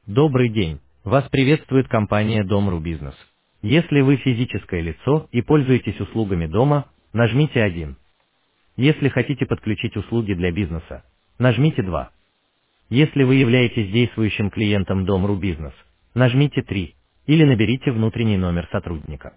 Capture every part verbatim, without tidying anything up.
Добрый день. Вас приветствует компания Дом.ру Бизнес. Если вы физическое лицо и пользуетесь услугами дома, нажмите один. Если хотите подключить услуги для бизнеса, нажмите два. Если вы являетесь действующим клиентом Дом.ру Бизнес, нажмите три. Или наберите внутренний номер сотрудника.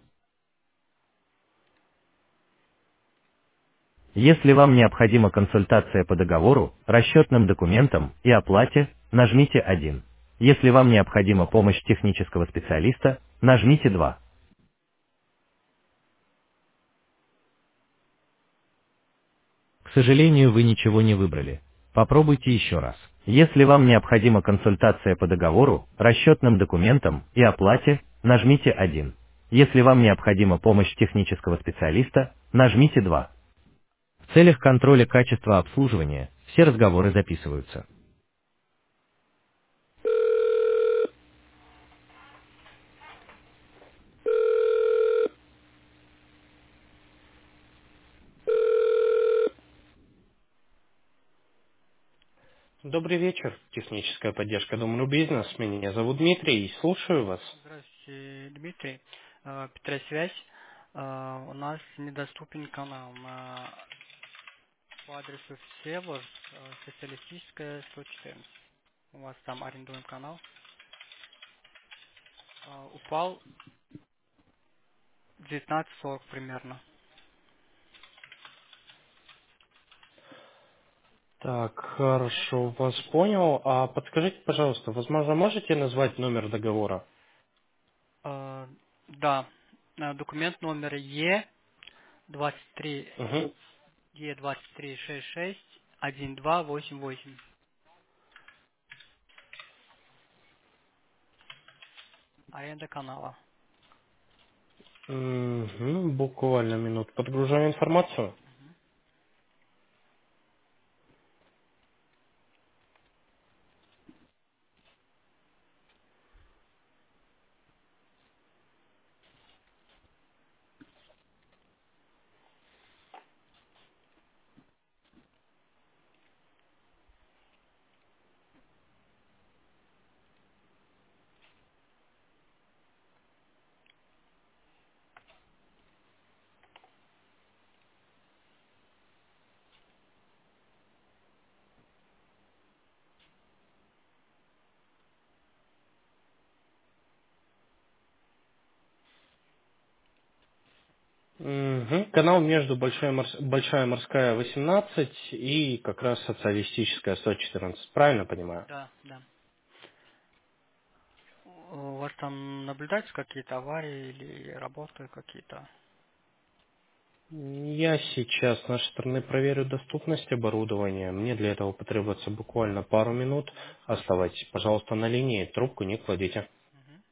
Если вам необходима консультация по договору, расчетным документам и оплате, нажмите один. Если вам необходима помощь технического специалиста, нажмите два. К сожалению, вы ничего не выбрали. Попробуйте еще раз. Если вам необходима консультация по договору, расчетным документам и оплате, нажмите один. Если вам необходима помощь технического специалиста, нажмите два. В целях контроля качества обслуживания все разговоры записываются. Добрый вечер. Техническая поддержка Дом.ру Бизнес. Меня зовут Дмитрий. Слушаю вас. Здравствуйте, Дмитрий. Э, Петросвязь. Э, У нас недоступен канал на, по адресу Всевоз, э, социалистическая сто четырнадцать. У вас там арендуем канал. Э, Упал девятнадцать сорок примерно. Так, хорошо, вас понял. А подскажите, пожалуйста, возможно, можете назвать номер договора? Э, Да, Э, документ номер Е двадцать три Угу. Е двадцать три шесть шесть один два восемь восемь. Аренда канала. Угу, буквально минут. Подгружаю информацию. Угу. Канал между Большой Морс- Большая морская восемнадцать и как раз социалистическая сто четырнадцать. Правильно понимаю? Да, да. У вас там наблюдаются какие-то аварии или работы какие-то? Я сейчас с нашей стороны проверю доступность оборудования. Мне для этого потребуется буквально пару минут. Оставайтесь, пожалуйста, на линии. Трубку не кладите. Мгм.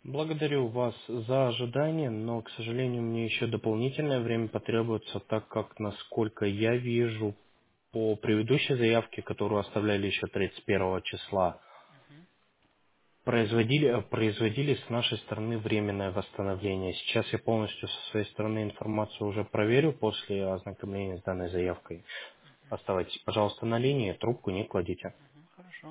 Благодарю вас за ожидание, но, к сожалению, мне еще дополнительное время потребуется, так как, насколько я вижу, по предыдущей заявке, которую оставляли еще тридцать первого числа, Мгм. производили, э, производили с нашей стороны временное восстановление. Сейчас я полностью со своей стороны информацию уже проверю после ознакомления с данной заявкой. Оставайтесь, пожалуйста, на линии, трубку не кладите. Мгм. Хорошо.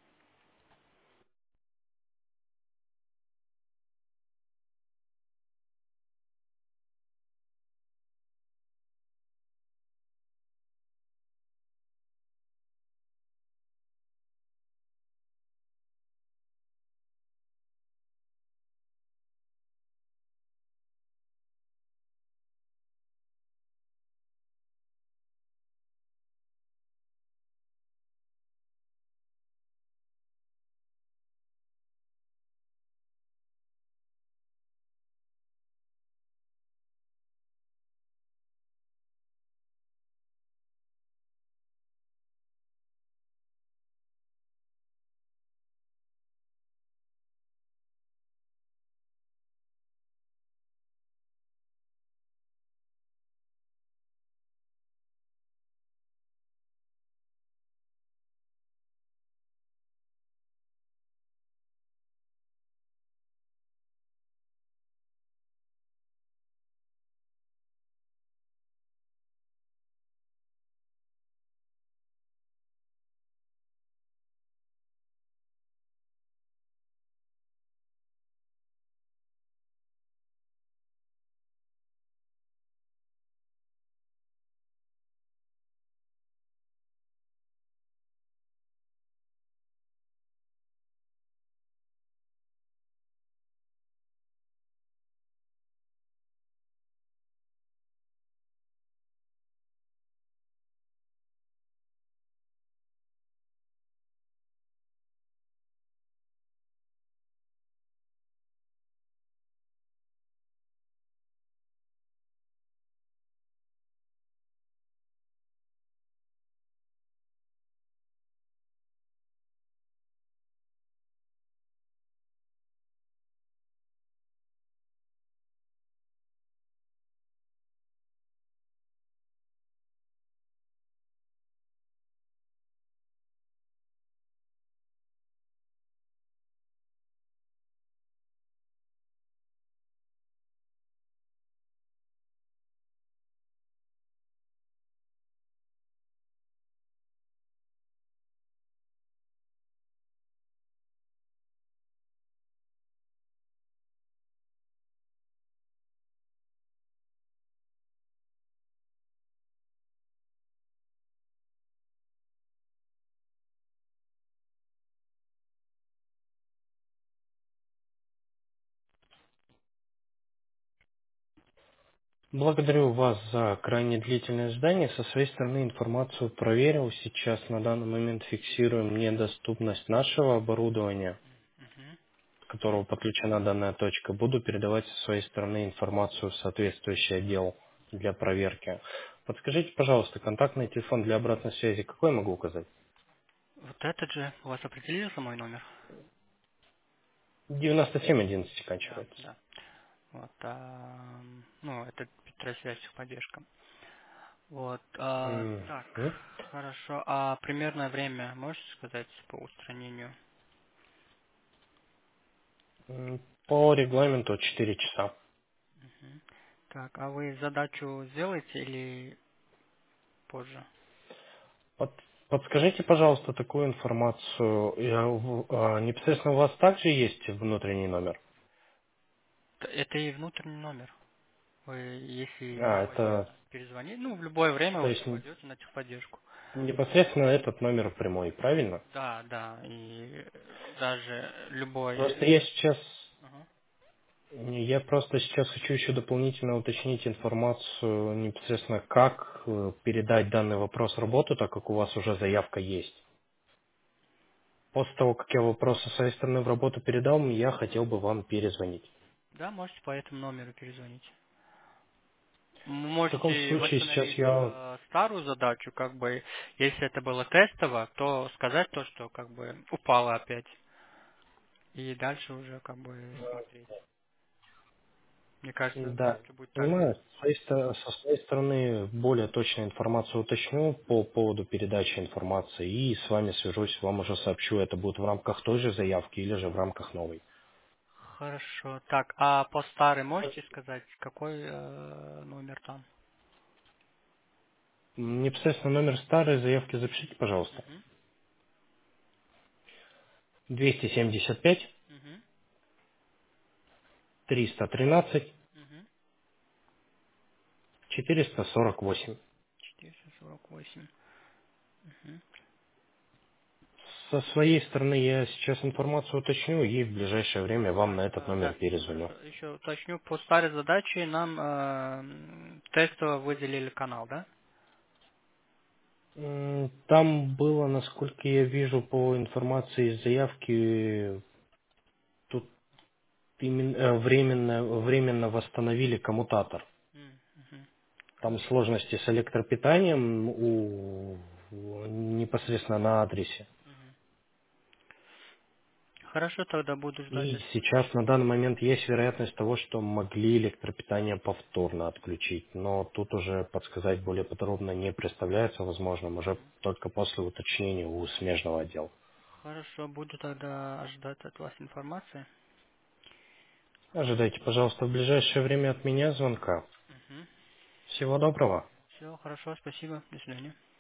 Благодарю вас за крайне длительное ожидание. Со своей стороны информацию проверил. Сейчас на данный момент фиксируем недоступность нашего оборудования, Мгм. к которому подключена данная точка. Буду передавать со своей стороны информацию в соответствующий отдел для проверки. Подскажите, пожалуйста, контактный телефон для обратной связи какой я могу указать? Вот этот же у вас определился мой номер? девяносто семь одиннадцать Да, заканчивается. да. Вот, а, ну, это Петросвязь поддержка. Вот, а, так, Мгм. хорошо. А примерное время можете сказать по устранению? М, По регламенту четыре часа. Мгм. Так, а вы задачу сделаете или позже? Под- Подскажите, пожалуйста, такую информацию. Я в- а, непосредственно у вас также есть внутренний номер? Т- Это и внутренний номер. Вы, если А, вам это, возможно перезвонить, ну, в любое время то вы есть н- попадете на техподдержку. непосредственно этот номер прямой, правильно? Да, да, и даже любой... Просто я сейчас, Ага. я просто сейчас хочу еще дополнительно уточнить информацию непосредственно, как э, передать данный вопрос в работу, так как у вас уже заявка есть. После того, как я вопрос со своей стороны в работу передал, я хотел бы вам перезвонить. Да, можете по этому номеру перезвонить. М- В таком Можете случае сейчас восстановить я... э, старую задачу, как бы, если это было тестово, то сказать то, что как бы упало опять. и дальше уже как бы смотреть. Мне кажется, в Да, принципе, будет так. понимаю. С своей ста- Со своей стороны более точную информацию уточню по поводу передачи информации и с вами свяжусь, вам уже сообщу, это будет в рамках той же заявки или же в рамках новой. Хорошо. Так, а по старой можете сказать, какой э, номер там? М, Непосредственно номер старой заявки запишите, пожалуйста. Угу. двести семьдесят пять Угу. триста тринадцать Угу. четыреста сорок восемь. четыреста сорок восемь. Угу. Со своей стороны я сейчас информацию уточню и в ближайшее время вам на этот Да, номер да. перезвоню. Хорошо. Еще уточню, по старой задаче нам э, м, тестово выделили канал, да? М, Там было, насколько я вижу по информации из заявки, тут именно, э, временно, временно восстановили коммутатор. М, мгм. Там Хорошо. сложности с электропитанием у, у- непосредственно на адресе. Мгм. Хорошо, тогда буду ждать. И сейчас на данный момент есть вероятность того, что могли электропитание повторно отключить. Но тут уже подсказать более подробно не представляется возможным, уже только после уточнения у смежного отдела. Хорошо, буду тогда ожидать от вас информации. Ожидайте, пожалуйста, в ближайшее время от меня звонка. Угу. Всего доброго. Все, хорошо, спасибо. До свидания.